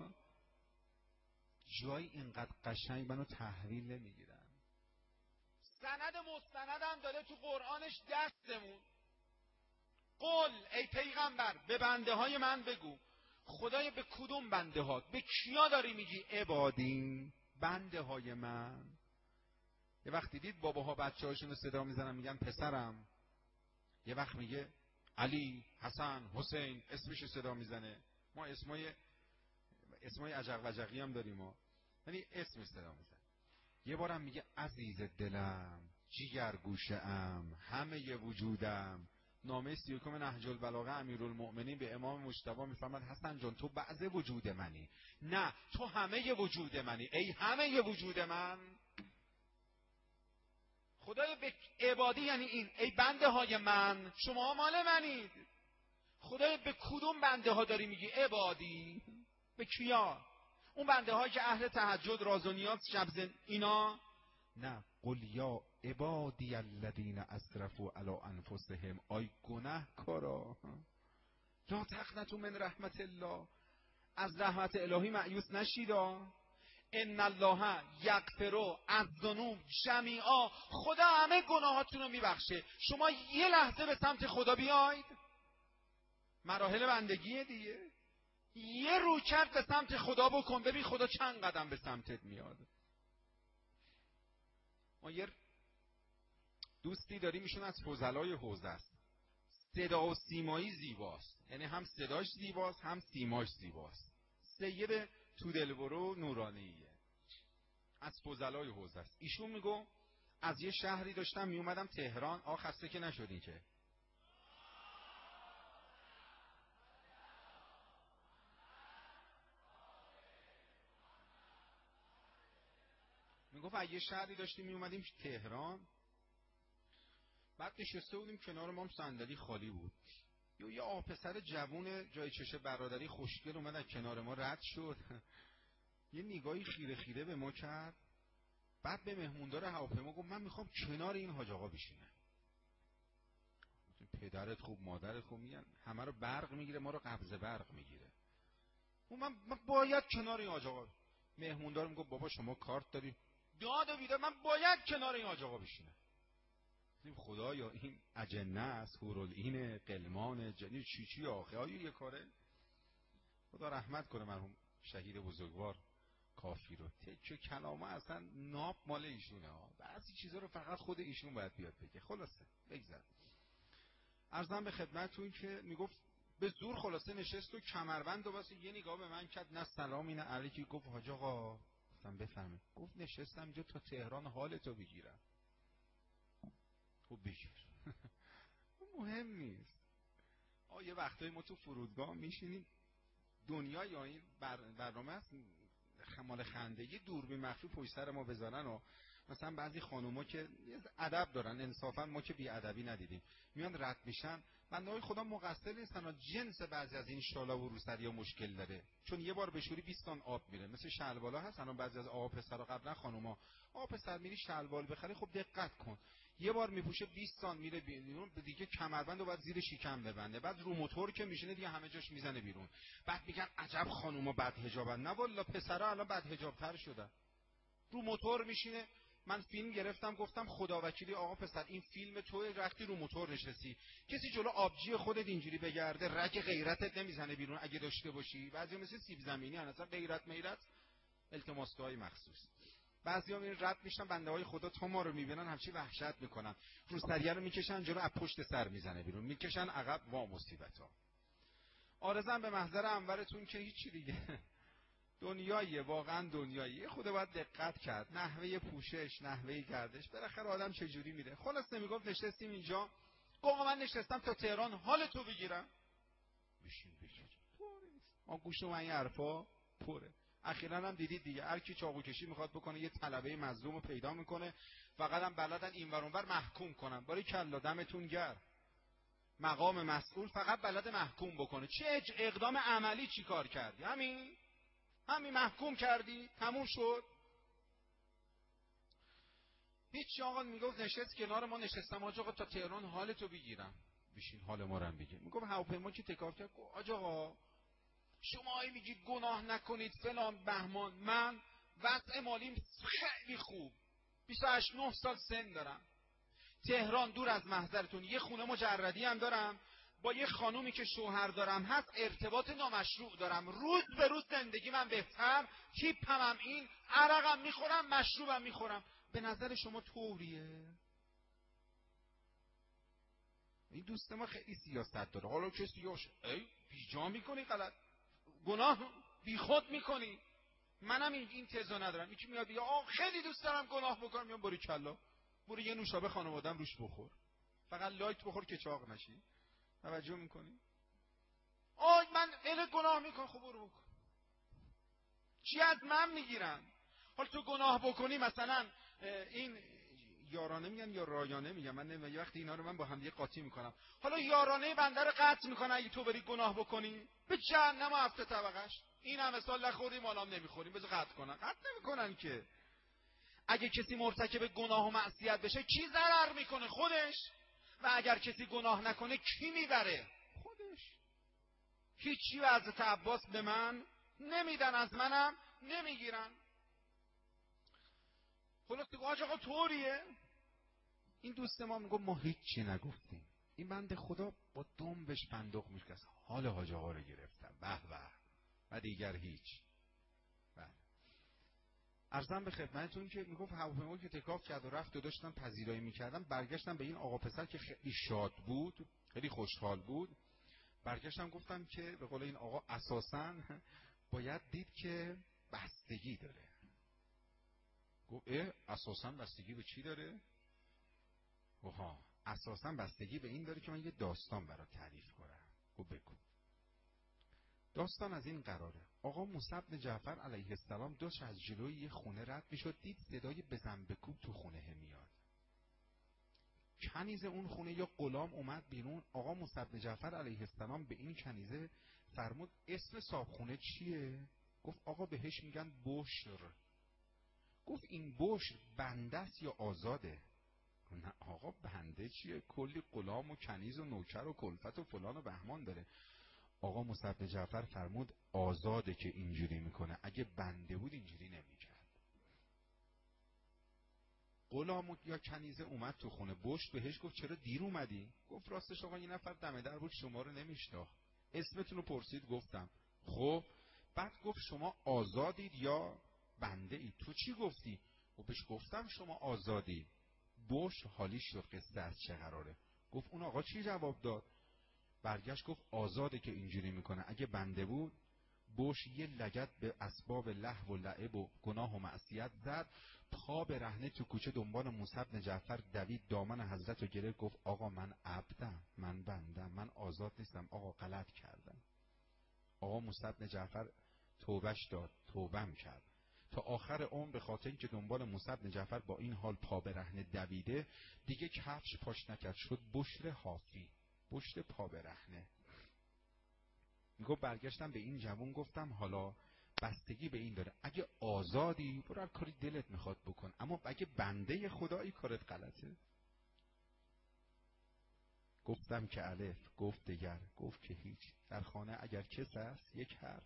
Speaker 1: جایی اینقدر قشنگ منو تحویل نمیگیرن. سند مستندم داره تو قرآنش دستمون. قل ای پیغمبر به بنده های من بگو. خدای به کدوم بنده ها؟ به کیا داری میگی عبادین؟ بنده های من. یه وقت دیدید باباها بچه هاشون رو صدا میزنن میگن پسرم، یه وقت میگه علی، حسن، حسین، اسمش صدا میزنه. ما اسمای اسمای عجق وجقی هم داریم ما، یعنی اسمش صدا میزنه. یه بارم میگه عزیز دلم، جیگر گوشه ام، همه ی وجودم، نامه سی و یکم نهج البلاغه امیرالمؤمنین به امام مجتبی میفرماد حسن جان تو بعض وجود منی، نه تو همه وجود منی. ای همه وجود من، خدای به عبادی یعنی این، ای بنده های من شما مال منید. خدای به کدوم بنده ها داری میگی عبادی؟ به کیا؟ اون بنده هایی که اهل تهجد، راز و نیاز، شب زن اینا؟ نه، قل یا عبادی الذین اسرفوا علی انفسهم. آی گناهکارا، لا تقنطوا من رحمت الله، از رحمت الهی مایوس نشیدا. ان الله یغفر الذنوب جمیعا، خدا همه گناهاتون رو میبخشه. شما یه لحظه به سمت خدا بیاید، مراحل بندگیه دیگه. یه رویکرد به سمت خدا بکن، ببین خدا چند قدم به سمتت میاد. ما یه دوستی داریم، ایشون از فضلای حوزه است. صدا و سیمایی زیباست، یعنی هم صداش زیباست هم سیماش زیباست. سید تودلبرو نورانیه، از فضلای حوزه است. ایشون میگو از یه شهری داشتم میومدم تهران. آ خسته که نشدین که؟ میگفت از یه شهری داشتیم میومدیم تهران، بعد نشسته بودیم کنار ما، صندلی خالی بود. یه یه آه پسر جوون جای چشه برادری خوشگل اومد از کنار ما رد شد، یه نگاهی خیره خیره به ما کرد، بعد به مهموندار هواپیما گفت من میخوام کنار این حاج آقا بشینم. پدرت خوب مادرت خوب، میگن همه رو برق میگیره، ما رو قبض برق میگیره. من, من باید کنار این حاج آقا. مهموندار میگفت بابا شما کارت داری؟ داد و بیداد، من باید کنار این حاج آقا بشینم. خدایا این اجنه است، هورالعین، قلمان، جنی چی چی آخه آیا یه کاره؟ خدا رحمت کنه مرحوم شهید بزرگوار کافی رو. تکه کلامه اصلا ناب مال ایشونه ها، بعضی چیزا رو فقط خود ایشون باید بیاد بگه. خلاصه بگذر. عرضم به خدمتتون که میگفت به زور خلاصه نشست و کمربند و واسه یه نگاه به من کرد، نه سلام اینه علیکی. گفت حاج آقا، گفتم بفرمایید. گفت نشستم اینجا تا تهران حالتو بگیرم. خب بگیر. مهم نیست. آه یه وقتایی ما تو فرودگاه میشینیم، دنیا یا این بر برنامه است خمال خنده، یه دوربین مخفی پشت سر ما بذارن و مثلا بعضی خانوما که ادب دارن، انصافا ما که بی ادبی ندیدیم، میان رد میشن. بنده‌های خدا مقصر نیستن، جنس بعضی از این شالا و روسریا مشکل داره، چون یه بار بشوری بیست تن آب میره. مثل شلوالا هست الان، بعضی از آقا پسرا قبلا خانوما آقا پسر میری شلوار بخری، خب دقت کن، یه بار میپوشه بیست تن میره بیرون، دیگه کمربند رو بعد زیر شکم ببنده، بعد رو موتور که میشینه دیگه همه جاش میزنه بیرون. بعد میگن عجب خانوما بد حجابن. نه والا پسرا الان بد حجاب تر شدن، رو موتور میشینه. من فیلم گرفتم گفتم خدا وکیلی آقا پسر این فیلم توی رختی رو موتور نشستی، کسی جلو آبجی خودت اینجوری بگرده رگ غیرتت نمیزنه بیرون اگه داشته باشی؟ بعضی مثل سیب زمینی ان، اصلا غیرت میرت التماس‌های مخصوص. بعضیا میرن رد میشن، بنده های خدا تا ما رو میبینن همچی وحشت میکنن، روسریه رو میکشن جلو، از پشت سر میزنه بیرون، میکشن عقب، وا مصیبتا. آرزم به محضر انورتون که هیچی دیگه دنیاییه، واقعا دنیاییه. خود باید دقت کرد، نحوه پوشش، نحوه گردش، بالاخره آدم چجوری میره. خلاص نمیگفت نشستیم اینجا، گفت من نشستم تا تهران حال تو بگیرم. بشین بشین ما گوش من این حرفا پره. اخیراً هم دیدید دیگه، هر کی چاقو کشی میخواد بکنه یه طلبه مظلوم رو پیدا میکنه، فقط هم بلدن اینور اونور محکوم کنن. باری کلا دمتون گرم، مقام مسئول فقط بلد محکوم بکنه. چه اقدام عملی چی کار کردی؟ همین همین محکوم کردی تموم شد. هیچ. آقا میگفت نشست کنار ما، نشستم آج آقا تا تهران حالتو بگیرم. بشین حال ما رو هم بگیر. میگفت هواپیما که تکاف کرد، آج آقا شما هی میگید گناه نکنید فلان بهمان، من وضع مالیم خیلی خوب، بیست و هشت نه سال سن دارم، تهران دور از محضرتون، یه خونه مجردی هم دارم، با یه خانومی که شوهر دارم هست ارتباط نامشروع دارم، روز به روز زندگی من بهتر، تیپم هم این، عرقم میخورم، مشروبم میخورم. به نظر شما طوریه؟ این دوست ما خیلی سیاست داره. حالا که سیاست ای بیجا میکنی، غلط گناه بی خود میکنی. منم این این تزو ندارم. یکی میاد بگه آ خیلی دوست دارم گناه بکنم، میام باری کلا برو یه نوشابه خانواده‌ام روش بخور، فقط لایت بخور که چاق نشی. توجه میکنی؟ آی من ول گناه میکنم. خب برو بکن. چی از من میگیرن؟ حالا تو گناه بکنی، مثلا این یارانه میگن یا رایانه میگن، من نمیدونم، یه وقتی اینا رو من با هم دیگه قاطی میکنم. حالا یارانه بنده رو قطع میکنه اگه تو بری گناه بکنی، به جهنم و هفت طبقش. این همه سال نخوردیم مالام نمیخوریم، بذار قطع کنن. قطع نمیکنن که. اگه کسی مرتکب گناه و معصیت بشه کی ضرر میکنه؟ خودش. و اگر کسی گناه نکنه کی میبره؟ خودش. هیچی و حضرت عباس به من نمیدن، از منم نمیگیرن. خلاص دیگه آقا طوریه. این دوست ما میگه ما هیچی نگفتیم. این بنده خدا با دنبش فندق میشکست. حال حاج آقا رو گرفتم. به به. و دیگر هیچ. بله. عرضم به خدمتتون که میگفت هواپیما که تکاف کرد و رفت و داشتم پذیرایی میکردم، برگشتم به این آقا پسر که خیلی شاد بود، خیلی خوشحال بود. برگشتم گفتم که به قول این آقا اساساً باید دید که بستگی داره. گفت اه اساساً بستگی به چی داره؟ اوها اساساً بستگی به این داره که من یه داستان برات تعریف کنم. گفت بگو. داستان از این قراره. آقا موسی بن جعفر علیه السلام داشت از جلوی یه خونه رد میشد، دید صدای بزن بکوب تو خونه میاد. کنیز اون خونه یا غلام اومد بیرون. آقا موسی بن جعفر علیه السلام به این کنیزه فرمود اسم صاحب خونه چیه؟ گفت آقا بهش میگن بشر. گفت این بشر بنده است یا آزاده؟ نه آقا بنده چیه؟ کلی غلام و کنیز و نوکر و کلفت و فلان و بهمان داره. آقا موسی بن جعفر فرمود آزاده که اینجوری میکنه، اگه بنده بود اینجوری نمیکرد. غلام یا کنیزه اومد تو خونه، بشت بهش گفت چرا دیر اومدی؟ گفت راستش آقا یه نفر دم در بود شما رو نمیشناخت، اسمتون رو پرسید گفتم. خب بعد گفت شما آزادید یا بنده اید؟ تو چی گفتی؟ و بهش گفتم شما آزادی. بشت حالی شد قصه از چه قراره. گفت اون آقا چی جواب داد؟ برگشت گفت آزاده که اینجوری میکنه، اگه بنده بود بوش یه لگد به اسباب لهو و لعب و گناه و معصیت زد، پا برهنه تو کوچه دنبال موسی بن جعفر دوید، دامن حضرت رو گرفت، گفت آقا من عبدم، من بندم، من آزاد نیستم، آقا غلط کردم. آقا موسی بن جعفر توبهش داد، توبهم کرد. تا آخر عمر به خاطر اینکه دنبال موسی بن جعفر با این حال پا برهنه دویده، دیگه کفش پاش نکرد، شد بشر حافی، بشر پا برهنه. میگو برگشتم به این جوان گفتم حالا بستگی به این داره، اگه آزادی برو هر کاری دلت میخواد بکن، اما اگه بنده خدایی کارت غلطه. گفتم که الف. گفت دگر. گفت که هیچ. در خانه اگر کس هست یک حرف.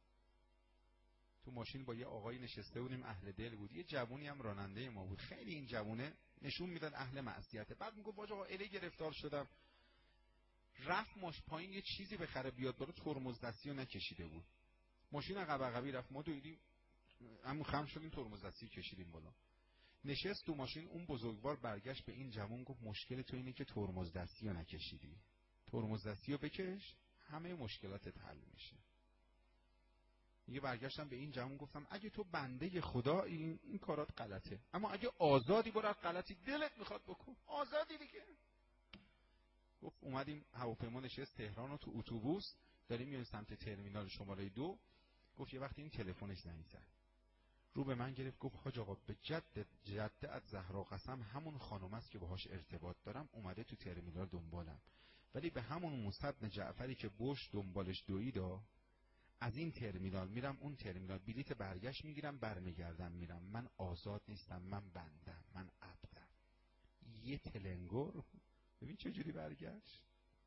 Speaker 1: تو ماشین با یه آقایی نشسته بودیم، اهل دل بود، یه جوونی هم راننده ما بود، خیلی این جوونه نشون میداد اهل معصیته. بعد میگفت واج آقا اله گرفتار شدم. رفت ماش پایین یه چیزی بخره بیاد بالا، ترمز دستی رو نکشیده بود. ماشین عقب عقبی رفت، ما دویدیم همون خم شدیم، ترمز دستی کشیدیم بالا. نشست تو ماشین، اون بزرگوار برگشت به این جوان گفت مشکل تو اینه که ترمز دستی رو نکشیدی، ترمز دستی رو بکش همه مشکلاتت حل میشه. یه برگشتم به این جوان گفتم اگه تو بنده خدا این, این کارات غلطه، اما اگه آزادی برات غلطی دلت میخواد بکن، آزادی دیگه. گفت اومدیم هواپیما نشست تهران و تو اتوبوس داریم میایم سمت ترمینال شماره دو. گفت یه وقتی این تلفنش زنگ زد، رو به من گرفت گفت حاج آقا به جد جده از زهرا قسم همون خانم است که باهاش ارتباط دارم، اومده تو ترمینال دنبالم، ولی به همون موسی بن جعفری که بوش دنبالش دویدا، از این ترمینال میرم اون ترمینال، بلیت برگشت میگیرم برمیگردم میرم، من آزاد نیستم، من بندم، من عبدم. یه تلنگر. ببین چجوری برگشت.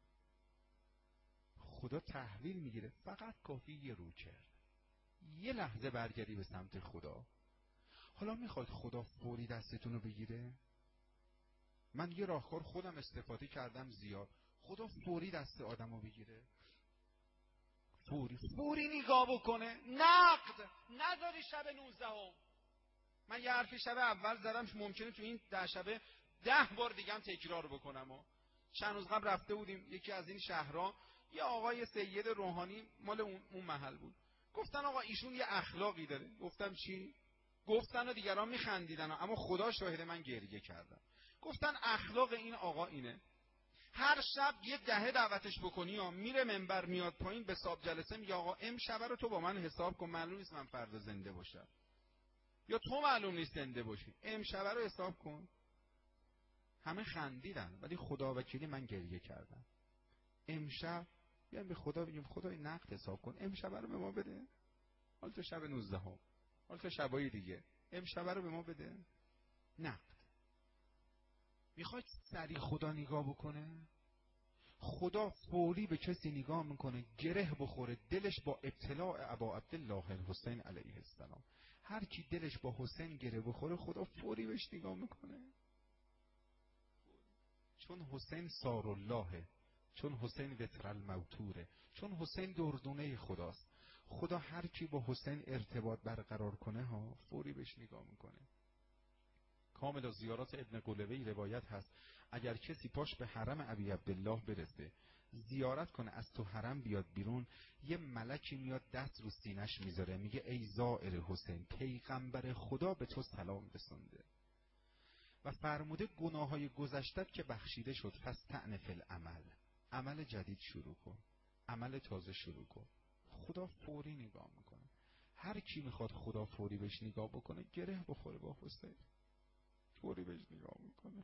Speaker 1: خدا تحویل میگیره، فقط کافی یه رو کرد، یه لحظه برگردی به سمت خدا. حالا میخواد خدا فوری دستتون رو بگیره؟ من یه راهکار خودم استفاده کردم زیاد، خدا فوری دست آدم رو بگیره، فوری فوری نگاه بکنه، نقد نذاری شب نوزدهم. من یه حرفی شب اول زدم، ممکنه تو این ده شبه ده بار دیگه هم تکرار بکنم. و چند روز قبل رفته بودیم یکی از این شهرها، یه آقای سید روحانی مال اون, اون محل بود، گفتن آقا ایشون یه اخلاقی داره. گفتم چی؟ گفتن و دیگران میخندیدن، اما خدا شاهد من گریه کردم. گفتن اخلاق این آقا اینه، هر شب یه دهه دعوتش بکنی یا میره منبر میاد پایین به صاحب جلسه میگه آقا امشب رو تو با من حساب کن، معلوم نیست من فردا زنده باشم یا تو معلوم نیست زنده باشی، امشب رو حساب کن. همه خندیدن ولی خدا وکیلی من گریه کردم. امشب بیان به خدا بگیم خدای نقد حساب کن، امشب رو به ما بده، حالا تو شب نوزده هم، حالا تو شبای دیگه امشب رو به ما بده. نقد. میخواید سریع خدا نگاه بکنه؟ خدا فوری به کسی نگاه میکنه گره بخوره دلش با ابتلاع ابا عبدالله الحسین علیه السلام. هر کی دلش با حسین گره بخوره خدا فوری بهش نگاه میکنه، چون حسین سار اللهه، چون حسین وتر الموتوره، چون حسین دردونه خداست. خدا هر کی با حسین ارتباط برقرار کنه ها فوری بهش نگاه میکنه. کامل از زیارات ابن قلوی روایت هست اگر کسی پاش به حرم ابی عبدالله برسه زیارت کنه از تو حرم بیاد بیرون، یه ملکی میاد دست رو سینش میذاره میگه ای زائر حسین پیغمبر خدا به تو سلام رسونده و فرموده گناههای گذشتت که بخشیده شد، فاستأنف العمل، عمل جدید شروع کن، عمل تازه شروع کن. خدا فوری نگاه میکنه. هر کی میخواد خدا فوری بهش نگاه بکنه گره بخوره با حسین، فوری بهش نگاه میکنه.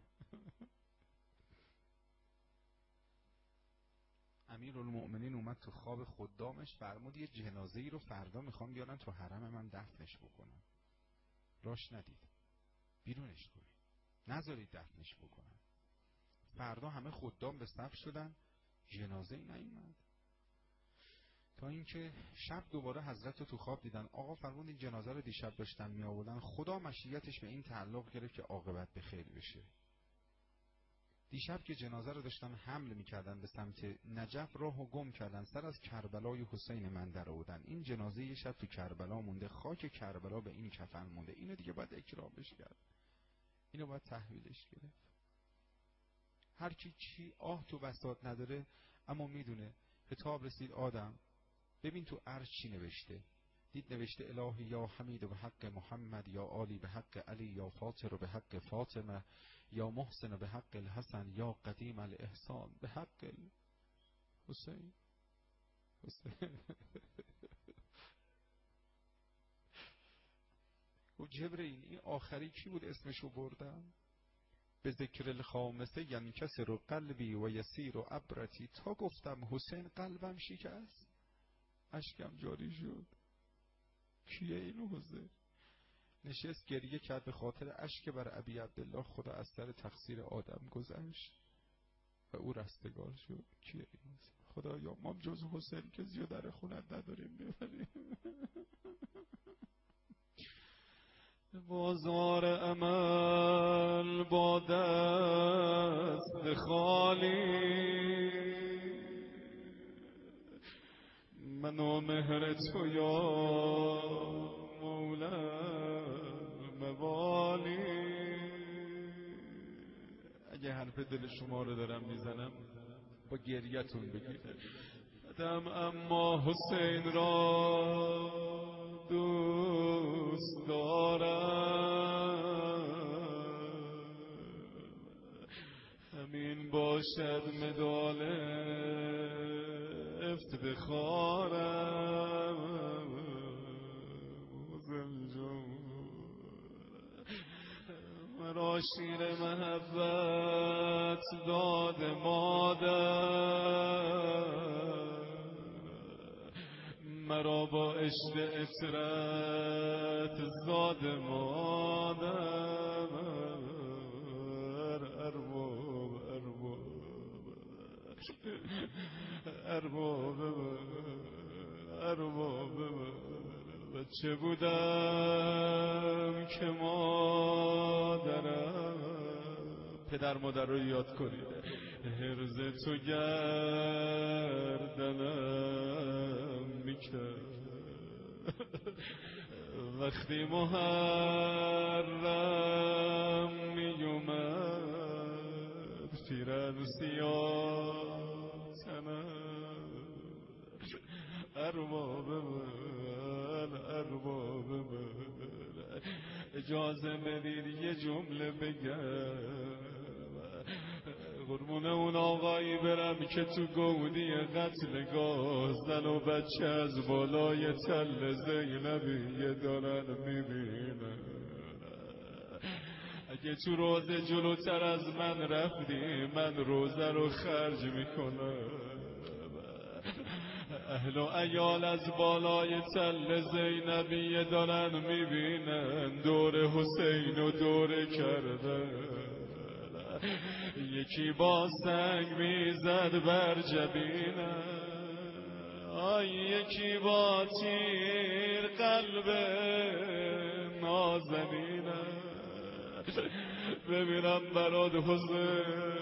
Speaker 1: امیرالمؤمنین اومد تو خواب خدامش فرمود یه جنازه ای رو فردا میخوام بیارن تو حرم من دفنش بکنم، راش ندید، بیرونش کنید، نذارید دفنش بکنن. فردا همه خدام به صف شدن، جنازه ای نیومد تا اینکه شب دوباره حضرت رو تو خواب دیدن. آقا فرمود این جنازه رو دیشب داشتن می آوردن، خدا مشیتش به این تعلق گرفت که عاقبت به خیر بشه. دیشب که جنازه رو داشتن حمل میکردن به سمت نجف راهو گم کردن، سر از کربلای حسین من در آوردن. این جنازه یه شب تو کربلا مونده، خاک کربلا به این کفن مونده، اینو دیگه باید اکرامش کرد، اینو باید تحویلش گرفت. هر کی چی آه تو بساط نداره اما میدونه. خطاب رسید آدم ببین تو عرش چی نوشته، دید نوشته الهی یا حمید به حق محمد، یا عالی به حق علی، یا فاطر به حق فاطمه، یا محسن به حق الحسن، یا قدیم الاحسان به حق حسین. حسین و جبرئیل این آخری کی بود اسمشو بردم؟ به ذکر الخامسه یعنی کسی رو قلبی و یسیر و عبرتی، تا گفتم حسین قلبم شکست اشکم جاری شد. کیه اینو حسین؟ نشست گریه کرد به خاطر اشک بر ابی عبدالله خدا از سر تقصیر آدم گذشت و او رستگار شد. کیه این؟ خدایا ما جز حسین که زیاده در خونت نداریم ببریم. بازار عمل با دست خالی، من و مهر تو یا مولا موالی. اگه حرف دل شما رو دارم میزنم با گریتون بگیره بدم، اما حسین را دوست دارم، همین باشد مدال افتخارم. مرا شیر محبت داد مادر، مرا با عشق اطرت زاد مادر. ارباب ارباب ارباب ارباب بچه بودم که مادرم، پدر مادر رو یاد کنید، هرز تو گردنم میکرد وقتی محرم میومد پیرن سیاه تنم. ارباب من ارباب من اجازه بدید یه جمله بگم،
Speaker 2: قربون اون آقایی برم که تو گودی قتل گاه زن و بچه از بالای تل زینبیه دارن میبینن. اگه تو روزه جلوتر از من رفتی من روزه رو خرج میکنم. اهل و عیال از بالای تل زینبیه دارن میبینن دور حسین و دور کردن. یکی با سنگ میزد بر جبینم، آی یکی با تیر قلب نازنینم. ببینم برات حسین،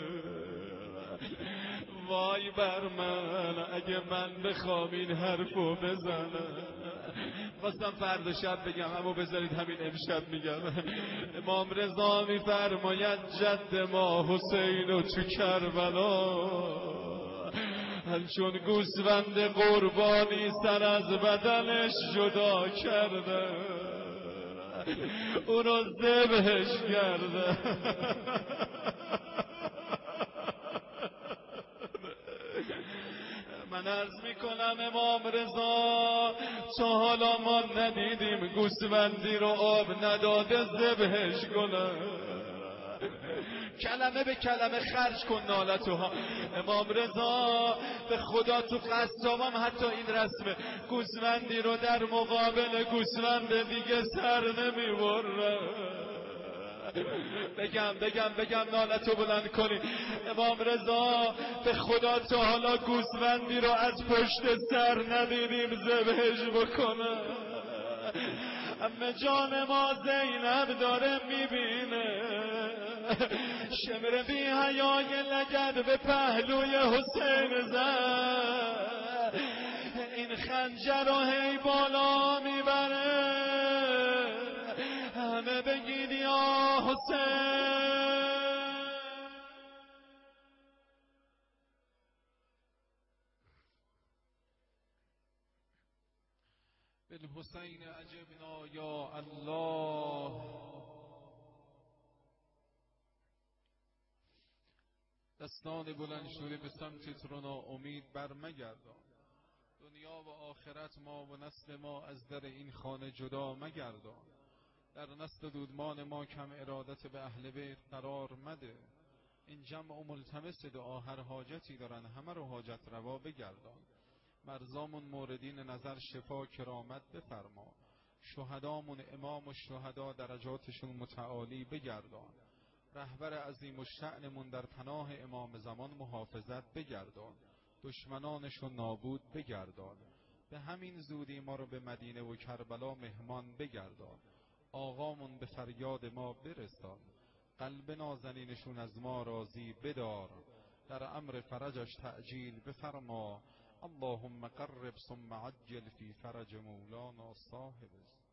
Speaker 2: وای بر من اگه من بخوام این حرفو بزنم. خواستم فردا شب بگم اما بذارید همین امشب میگم. امام رضا میفرماید جد ما حسین و تو کربلا همچون گوسفند قربانی سر از بدنش جدا کرده اونو ذبحش کرده. من عرض میکنم امام رضا تا حالا ما ندیدیم گوسفندی رو آب نداده ذبحش کنه. کلمه به کلمه خرج کن نالتو ها. امام رضا به خدا تو قصابم حتی این رسمه، گوسفندی رو در مقابل گوسفند دیگه سر نمیبره. بگم بگم بگم نالتو بلند کنی. امام رضا به خدا تا حالا گوسفندی رو از پشت سر ندیدیم ذبحش بکنه. اما جان ما زینب داره میبینه شمر بی حیای لگد به پهلوی حسین زد، این خنجر رو هی بالا میبره. همه بگید یا حسین.
Speaker 1: بالحسین عجبنا یا الله. دستان بلند شده به سمتت رو ناامید بر مگردان. دنیا و آخرت ما و نسل ما از در این خانه جدا مگردان. در نسل دودمان ما کم ارادت به اهل بیت قرار مده. این جمع و ملتمس دعا هر حاجتی دارن همه رو حاجت روا بگردان. مرزامون موردین نظر شفا کرامت بفرما. شهدامون امام و شهدا درجاتشون متعالی بگردان. رهبر عظیم و شأنمون در پناه امام زمان محافظت بگردان. دشمنانشون نابود بگردان. به همین زودی ما رو به مدینه و کربلا مهمان بگردان. آقامون به فریاد ما برسان. قلب نازنینشون از ما راضی بدار. در امر فرجش تعجیل بفرما. اللهم قرب ثم عجل فی فرج مولانا صاحب